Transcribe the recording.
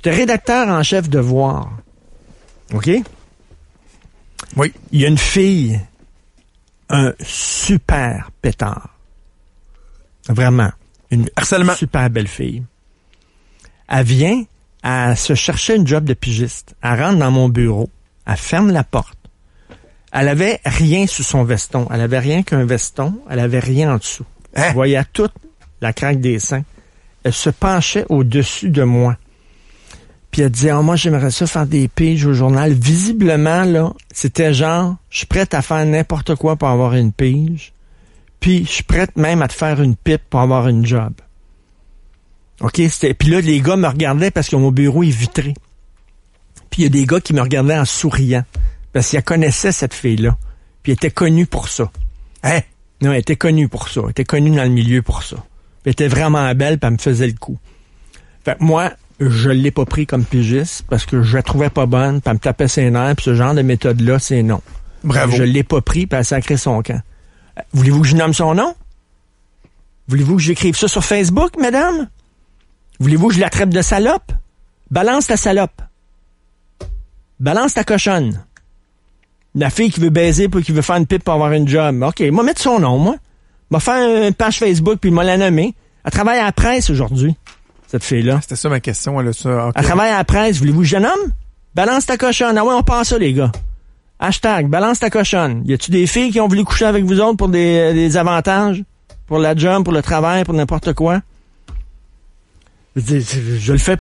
J'étais rédacteur en chef de Voir. OK? Oui. Il y a une fille, un super pétard. Vraiment. Une Harcèlement. super belle fille. Elle vient, elle se chercher une job de pigiste. Elle rentre dans mon bureau. Elle ferme la porte. Elle avait rien sous son veston. Elle avait rien qu'un veston. Elle avait rien en dessous. Hein? Je voyais toute la craque des seins. Elle se penchait au-dessus de moi. Puis elle disait, moi, j'aimerais ça faire des pages au journal. Visiblement, là, c'était genre, je suis prête à faire n'importe quoi pour avoir une page. Puis je suis prête même à te faire une pipe pour avoir une job. OK? Puis là, les gars me regardaient parce que mon bureau est vitré. Puis il y a des gars qui me regardaient en souriant. Parce qu'ils connaissaient cette fille-là. Puis elle était connue pour ça. Hein? Non, elle était connue pour ça. Elle était connue dans le milieu pour ça. Puis elle était vraiment belle, puis elle me faisait le coup. Fait que moi, je l'ai pas pris comme pigiste parce que je la trouvais pas bonne, puis elle me tapait ses nerfs, puis ce genre de méthode-là, c'est non. Bravo. Je l'ai pas pris, puis elle a sacré son camp. Voulez-vous que je nomme son nom? Voulez-vous que j'écrive ça sur Facebook, madame? Voulez-vous que je la traite de salope? Balance ta salope. Balance ta cochonne. La fille qui veut baiser puis qui veut faire une pipe pour avoir une job. OK, moi mettre son nom, moi. M'a faire une page Facebook puis m'a la nommer. Elle travaille à la presse aujourd'hui, cette fille-là. C'était ça ma question, là, ça. Okay. Elle travaille à la presse. Voulez-vous que je la nomme? Balance ta cochonne. Ah ouais, on pense ça, les gars. Hashtag, balance ta cochonne. Y a-tu des filles qui ont voulu coucher avec vous autres pour des avantages? Pour la job, pour le travail, pour n'importe quoi? Je le fais